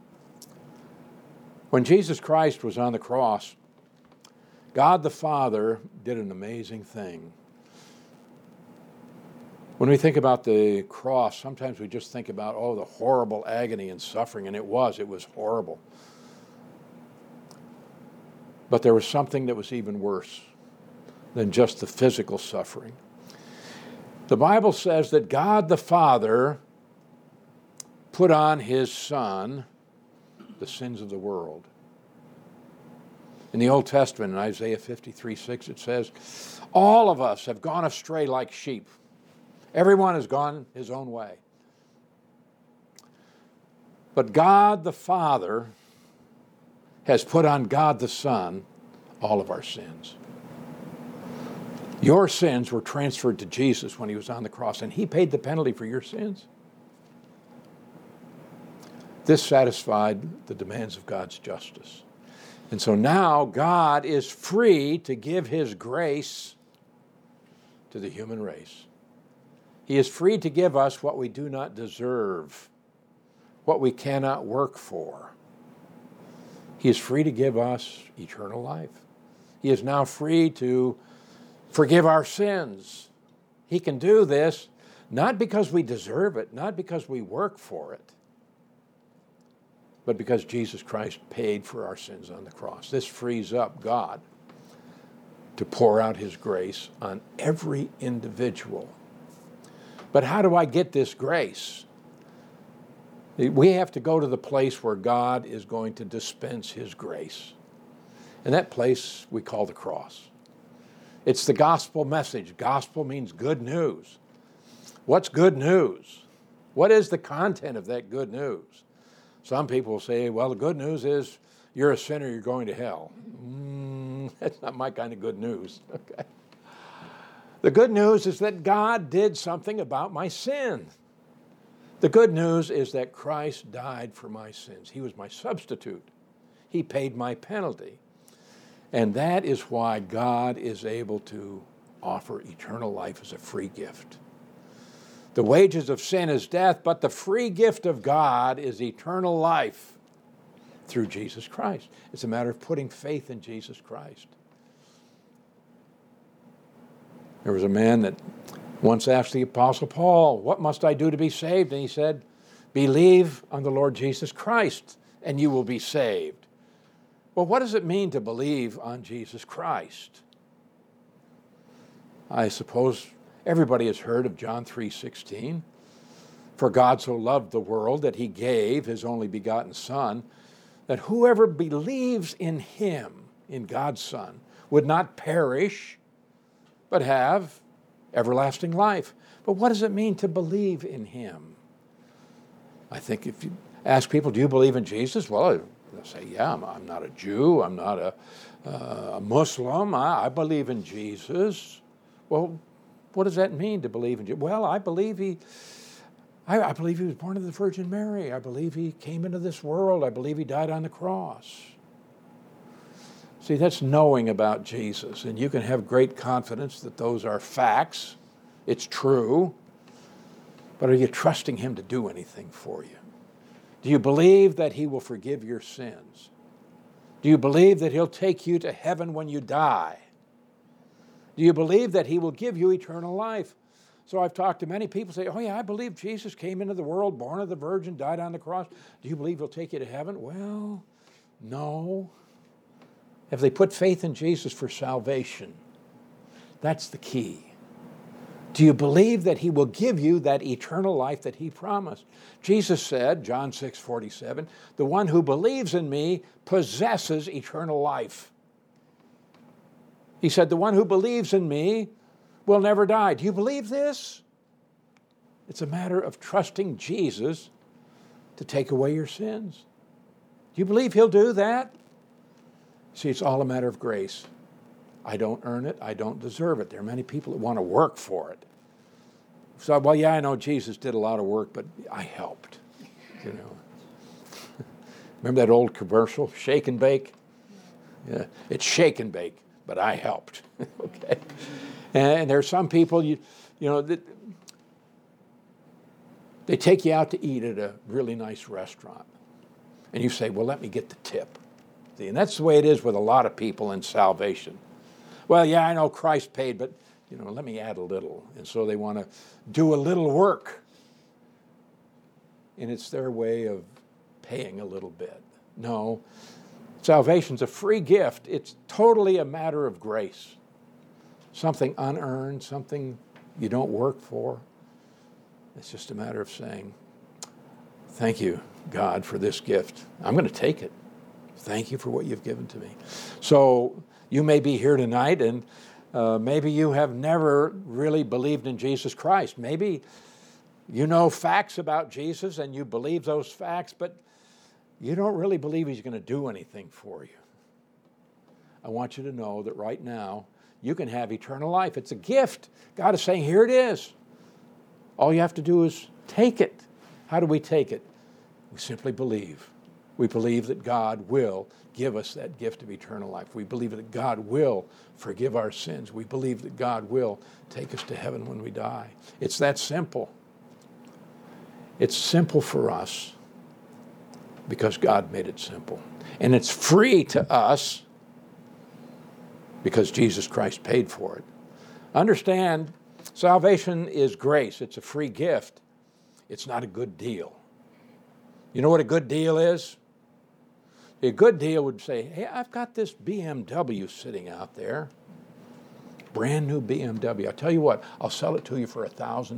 When Jesus Christ was on the cross, God the Father did an amazing thing. When we think about the cross, sometimes we just think about, oh, the horrible agony and suffering, and it was horrible. But there was something that was even worse than just the physical suffering. The Bible says that God the Father put on his Son the sins of the world. In the Old Testament, in Isaiah 53:6, it says, all of us have gone astray like sheep. Everyone has gone his own way. But God the Father has put on God the Son all of our sins. Your sins were transferred to Jesus when he was on the cross, and he paid the penalty for your sins. This satisfied the demands of God's justice. And so now God is free to give his grace to the human race. He is free to give us what we do not deserve, what we cannot work for. He is free to give us eternal life. He is now free to forgive our sins. He can do this not because we deserve it, not because we work for it, but because Jesus Christ paid for our sins on the cross. This frees up God to pour out his grace on every individual. But how do I get this grace? We have to go to the place where God is going to dispense his grace. And that place we call the cross. It's the gospel message. Gospel means good news. What's good news? What is the content of that good news? Some people say, well, the good news is you're a sinner, you're going to hell. That's not my kind of good news. Okay. The good news is that God did something about my sin. The good news is that Christ died for my sins. He was my substitute. He paid my penalty. And that is why God is able to offer eternal life as a free gift. The wages of sin is death, but the free gift of God is eternal life through Jesus Christ. It's a matter of putting faith in Jesus Christ. There was a man that once asked the Apostle Paul, what must I do to be saved? And he said, believe on the Lord Jesus Christ, and you will be saved. Well, what does it mean to believe on Jesus Christ? I suppose everybody has heard of John 3:16. For God so loved the world that he gave his only begotten Son, that whoever believes in him, in God's Son, would not perish, but have everlasting life. But what does it mean to believe in him? I think if you ask people, do you believe in Jesus? Well, they'll say, yeah, I'm not a Jew, I'm not a Muslim, I believe in Jesus. Well, what does that mean to believe in Jesus? Well, I believe he was born of the Virgin Mary. I believe he came into this world. I believe he died on the cross. See, that's knowing about Jesus, and you can have great confidence that those are facts. It's true. But are you trusting Him to do anything for you? Do you believe that He will forgive your sins? Do you believe that He'll take you to heaven when you die? Do you believe that He will give you eternal life? So I've talked to many people say, oh yeah, I believe Jesus came into the world, born of the Virgin, died on the cross. Do you believe He'll take you to heaven? Well, no. Have they put faith in Jesus for salvation? That's the key. Do you believe that He will give you that eternal life that He promised? Jesus said, John 6:47, the one who believes in me possesses eternal life. He said, the one who believes in me will never die. Do you believe this? It's a matter of trusting Jesus to take away your sins. Do you believe He'll do that? See, it's all a matter of grace. I don't earn it. I don't deserve it. There are many people that want to work for it. So, well, yeah, I know Jesus did a lot of work, but I helped, you know. Remember that old commercial, Shake and Bake? Yeah, it's shake and bake, but I helped, okay? And there's some people, you know, that they take you out to eat at a really nice restaurant. And you say, well, let me get the tip. See, and that's the way it is with a lot of people in salvation. Well, yeah, I know Christ paid, but, you know, let me add a little. And so they want to do a little work. And it's their way of paying a little bit. No, salvation's a free gift. It's totally a matter of grace. Something unearned, something you don't work for. It's just a matter of saying, thank you, God, for this gift. I'm going to take it. Thank you for what you've given to me. So you may be here tonight and maybe you have never really believed in Jesus Christ. Maybe you know facts about Jesus and you believe those facts, but you don't really believe He's going to do anything for you. I want you to know that right now you can have eternal life. It's a gift. God is saying, here it is. All you have to do is take it. How do we take it? We simply believe. We believe that God will give us that gift of eternal life. We believe that God will forgive our sins. We believe that God will take us to heaven when we die. It's that simple. It's simple for us because God made it simple. And it's free to us because Jesus Christ paid for it. Understand, salvation is grace. It's a free gift. It's not a good deal. You know what a good deal is? A good deal would say, hey, I've got this BMW sitting out there, brand new BMW. I'll tell you what, I'll sell it to you for $1,000.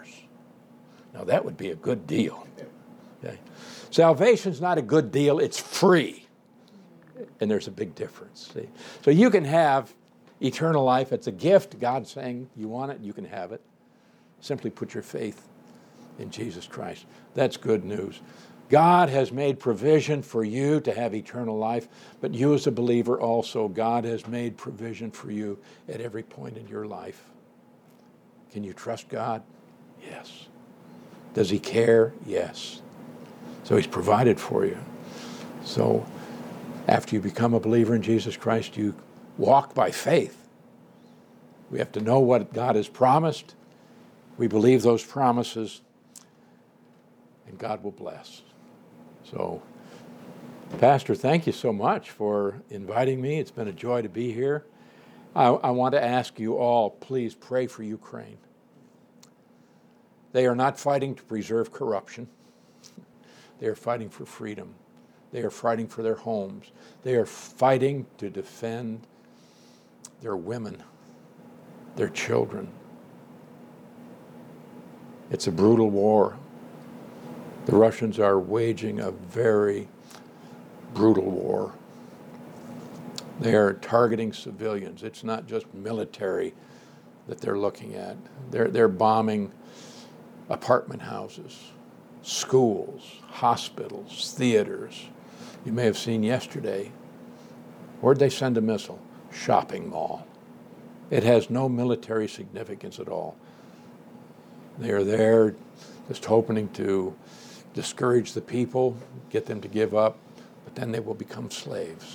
Now that would be a good deal. Okay? Salvation's not a good deal, it's free. And there's a big difference. See? So you can have eternal life. It's a gift. God's saying you want it, you can have it. Simply put your faith in Jesus Christ. That's good news. God has made provision for you to have eternal life, but you as a believer also, God has made provision for you at every point in your life. Can you trust God? Yes. Does He care? Yes. So He's provided for you. So after you become a believer in Jesus Christ, you walk by faith. We have to know what God has promised. We believe those promises, and God will bless. So, Pastor, thank you so much for inviting me. It's been a joy to be here. I want to ask you all, please pray for Ukraine. They are not fighting to preserve corruption. They are fighting for freedom. They are fighting for their homes. They are fighting to defend their women, their children. It's a brutal war. The Russians are waging a very brutal war. They are targeting civilians. It's not just military that they're looking at. They're bombing apartment houses, schools, hospitals, theaters. You may have seen yesterday, where'd they send a missile? Shopping mall. It has no military significance at all. They are there just hoping to discourage the people, get them to give up, but then they will become slaves.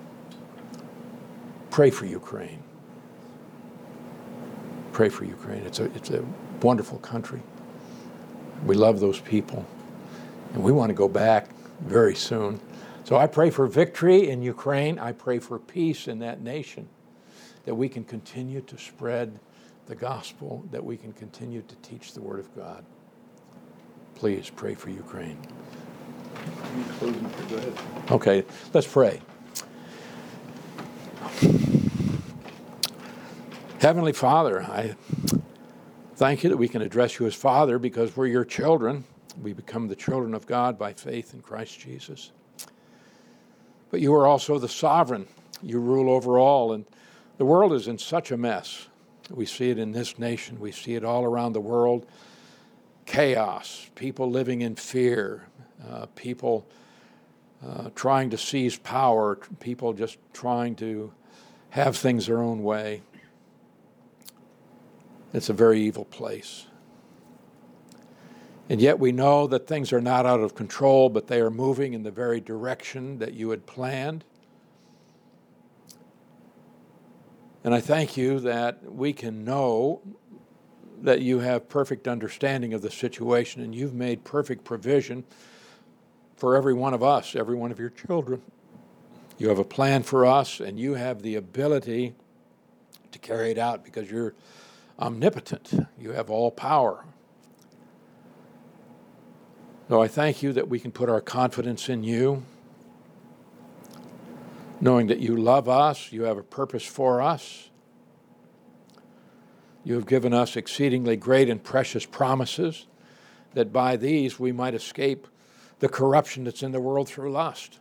Pray for Ukraine. Pray for Ukraine. It's a wonderful country. We love those people, and we want to go back very soon. So I pray for victory in Ukraine. I pray for peace in that nation, that we can continue to spread the gospel, that we can continue to teach the Word of God. Please pray for Ukraine. Go ahead. Okay, let's pray. Heavenly Father, I thank you that we can address you as Father because we're your children. We become the children of God by faith in Christ Jesus. But you are also the sovereign. You rule over all, and the world is in such a mess. We see it in this nation. We see it all around the world. Chaos, people living in fear, people trying to seize power, people just trying to have things their own way. It's a very evil place. And yet we know that things are not out of control, but they are moving in the very direction that you had planned. And I thank you that we can know that you have perfect understanding of the situation, and you've made perfect provision for every one of us, every one of your children. You have a plan for us, and you have the ability to carry it out because you're omnipotent. You have all power. So I thank you that we can put our confidence in you, knowing that you love us, you have a purpose for us. You have given us exceedingly great and precious promises, that by these we might escape the corruption that's in the world through lust.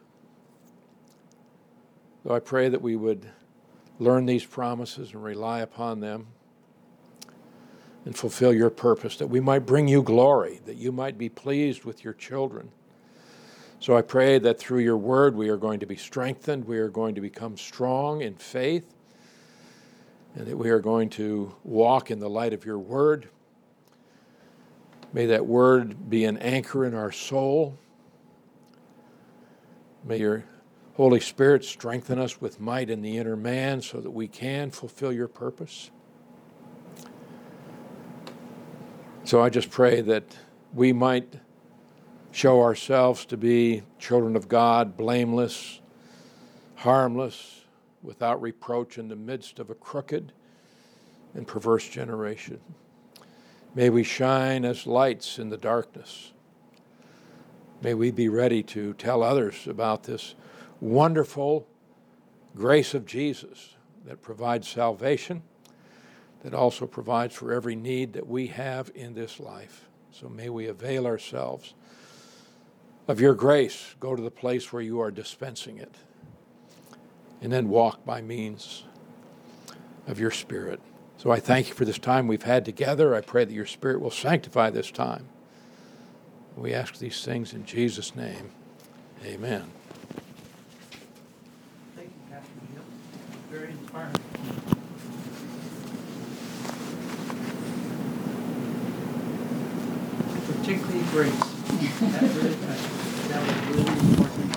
So I pray that we would learn these promises and rely upon them and fulfill your purpose, that we might bring you glory, that you might be pleased with your children. So I pray that through your word we are going to be strengthened, we are going to become strong in faith, and that we are going to walk in the light of your word. May that word be an anchor in our soul. May your Holy Spirit strengthen us with might in the inner man so that we can fulfill your purpose. So I just pray that we might show ourselves to be children of God, blameless, harmless, without reproach in the midst of a crooked and perverse generation. May we shine as lights in the darkness. May we be ready to tell others about this wonderful grace of Jesus that provides salvation, that also provides for every need that we have in this life. So may we avail ourselves of your grace, go to the place where you are dispensing it, and then walk by means of your Spirit. So I thank you for this time we've had together. I pray that your Spirit will sanctify this time. We ask these things in Jesus' name. Amen. Thank you, Pastor Jim. Very inspiring. Particularly grace. That was really important.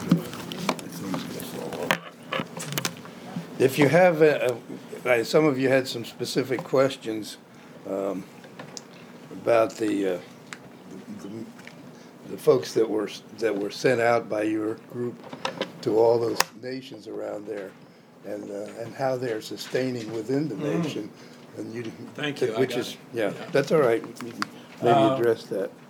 If you have, some of you had some specific questions about the folks that were sent out by your group to all those nations around there, and how they're sustaining within the nation. And you, Thank you. Which is, yeah, that's all right. You can maybe address that.